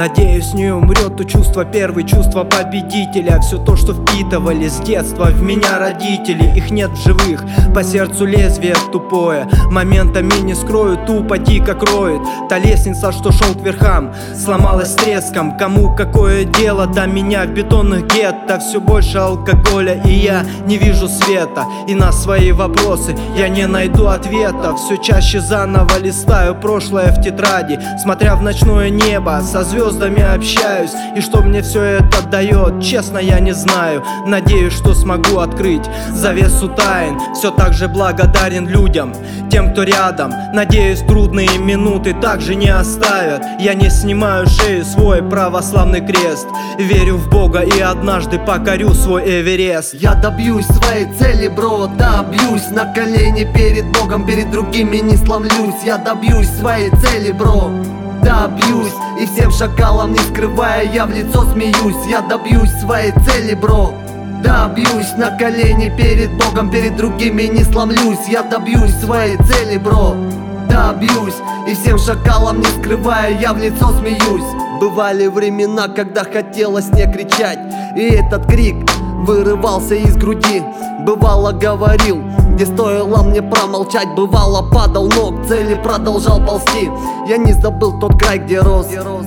Надеюсь, не умрет то чувство первое, чувство победителя. Все то, что впитывали с детства в меня родители. Их нет в живых, по сердцу лезвие тупое. Моментами не скрою, тупо дико кроет. Та лестница, что шел к верхам, сломалась с треском. Кому какое дело до меня в бетонных гетто? Все больше алкоголя, и я не вижу света. И на свои вопросы я не найду ответа. Все чаще заново листаю прошлое в тетради, смотря в ночное небо, со звездами общаюсь. И что мне все это дает, честно я не знаю. Надеюсь, что смогу открыть завесу тайн. Все так же благодарен людям, тем, кто рядом. Надеюсь, трудные минуты также не оставят. Я не снимаю шею свой православный крест. Верю в Бога и однажды покорю свой Эверест. Я добьюсь своей цели, бро, добьюсь. На колени перед Богом, перед другими не сломлюсь. Я добьюсь своей цели, бро, добьюсь. И всем шакалам не скрывая, я в лицо смеюсь. Я добьюсь своей цели, бро, добьюсь. На колени перед Богом, перед другими не сломлюсь. Я добьюсь своей цели, бро, добьюсь. И всем шакалам не скрывая, я в лицо смеюсь. Бывали времена, когда хотелось не кричать, и этот крик вырывался из груди. Бывало говорил, где стоило мне промолчать. Бывало падал, но к цели продолжал ползти. Я не забыл тот край, где рос,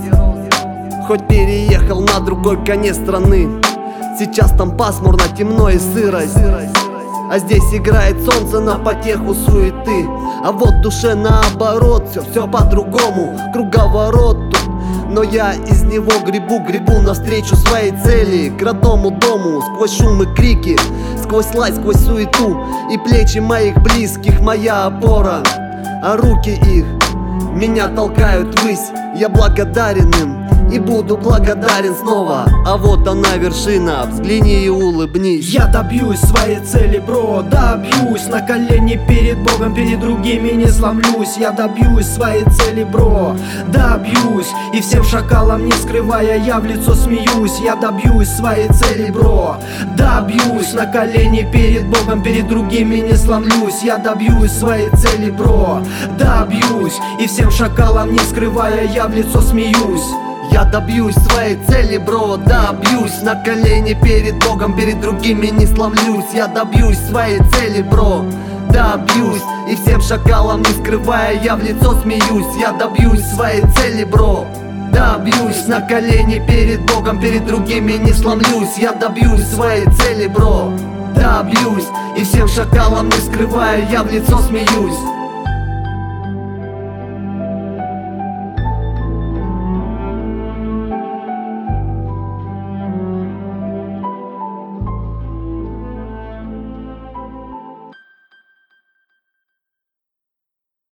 хоть переехал на другой конец страны. Сейчас там пасмурно, темно и сырость, а здесь играет солнце на потеху суеты. А вот в душе наоборот, все по-другому, круговорот тут. Но я из него гребу навстречу своей цели, к родному дому. Сквозь шум и крики, сквозь лай, сквозь суету. И плечи моих близких моя опора, а руки их меня толкают ввысь. Я благодарен им и буду благодарен снова. А вот она вершина, взгляни и улыбнись. Я добьюсь своей цели, бро, добьюсь. На колени перед Богом, перед другими не сломлюсь. Я добьюсь своей цели, бро, добьюсь. И всем шакалам не скрывая, я в лицо смеюсь. Я добьюсь своей цели, бро, добьюсь. На колени перед Богом, перед другими не сломлюсь. Я добьюсь своей цели, бро, добьюсь. И всем шакалам не скрывая, я в лицо смеюсь. Я добьюсь своей цели, бро, добьюсь. На колени перед Богом, перед другими не сломлюсь. Я добьюсь своей цели, бро, добьюсь. И всем шакалам не скрывая, я в лицо смеюсь. Я добьюсь своей цели, бро, добьюсь. На колени перед Богом, перед другими не сломлюсь. Я добьюсь своей цели, бро, добьюсь. И всем шакалам не скрывая, я в лицо смеюсь.